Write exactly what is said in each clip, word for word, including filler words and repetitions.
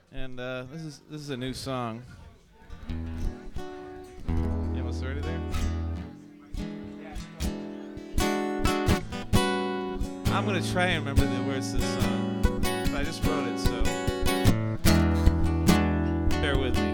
And uh, this is this is a new song. You almost ready there? I'm gonna try and remember the words to this song. I just wrote it, so bear with me.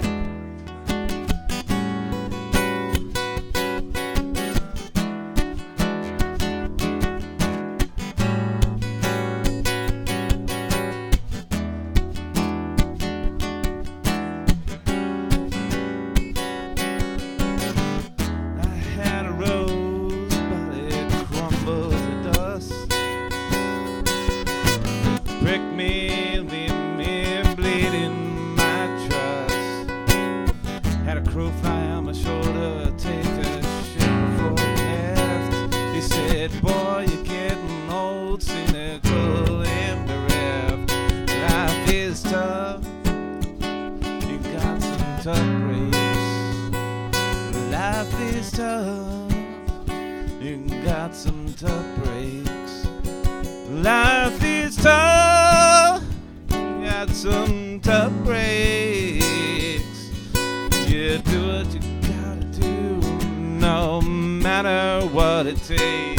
Life is tough, got some tough breaks. You do what you gotta do, no matter what it takes.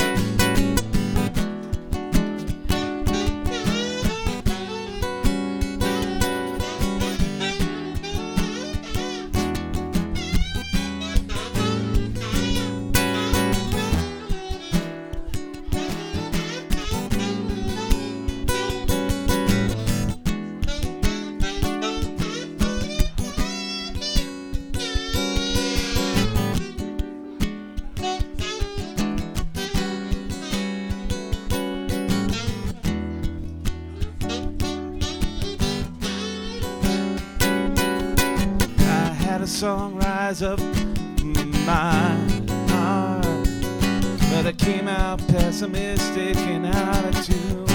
Song rise up my heart, but I came out pessimistic and out of tune.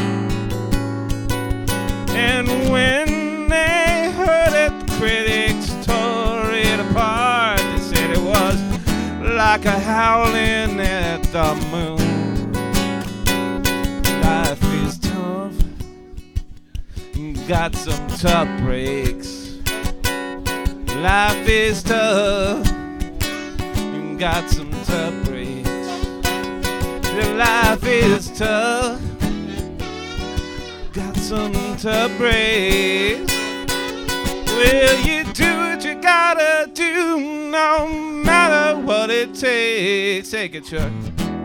And when they heard it, the critics tore it apart. They said it was like a howling at the moon. Life is tough, got some tough breaks. Life is tough, and got some tough breaks. Life is tough, got some tough breaks. Well, you do what you gotta do, no matter what it takes. Take it, Chuck.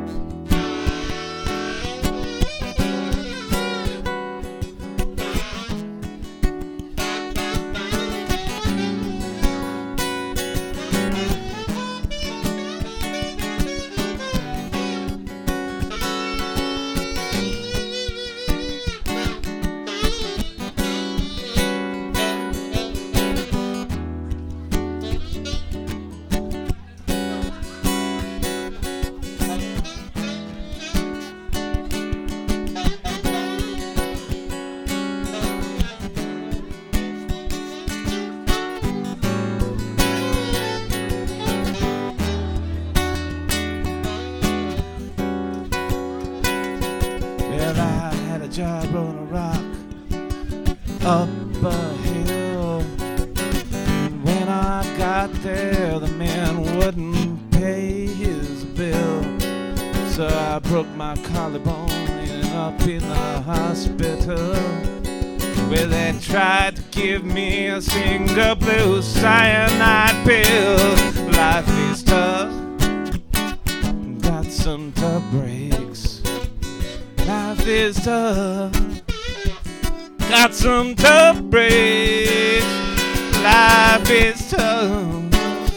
Job on a rock up a hill. And when I got there, the man wouldn't pay his bill. So I broke my collarbone and up in the hospital, where they tried to give me a single blue cyanide pill. Life is tough, got some tough breaks. Life is tough, got some tough breaks. Life is tough,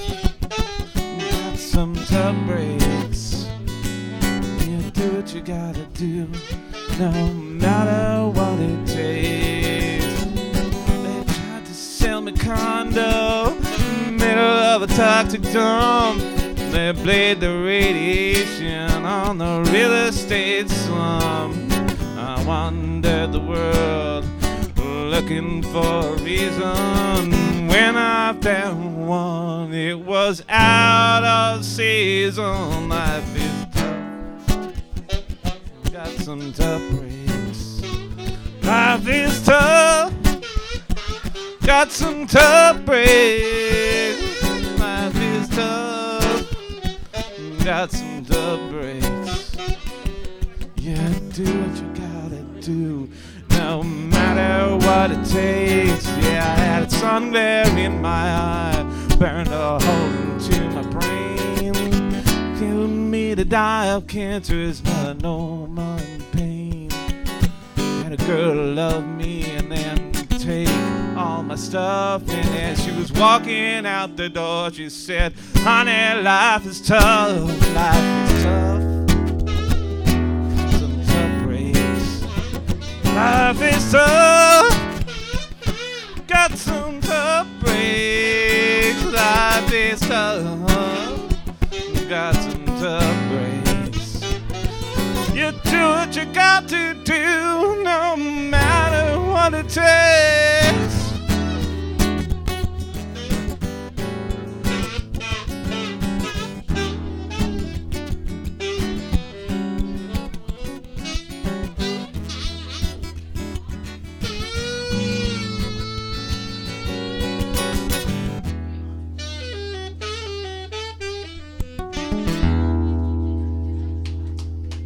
got some tough breaks. You do what you gotta do, no matter what it takes. They tried to sell me condo, middle of a toxic dump. They played the radiation on the real estate slum. I wandered the world looking for a reason. When I found one, it was out of season. Life is tough, got some tough breaks. Life is tough, got some tough breaks. Life is tough, got some tough breaks. Yeah, do what you gotta do, no matter what it takes. Yeah, I had a sun glare in my eye, burned a hole into my brain, killing me to die of cancer is melanoma and pain. Had a girl to love me and then take all my stuff, and as she was walking out the door, she said, honey, life is tough, life is tough. Some tough breaks. Life is tough, got some tough breaks. Life is tough, got some tough breaks. You do what you got to do, no matter what it takes.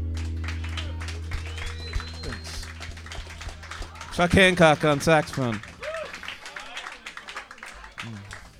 Chuck Hancock on saxophone.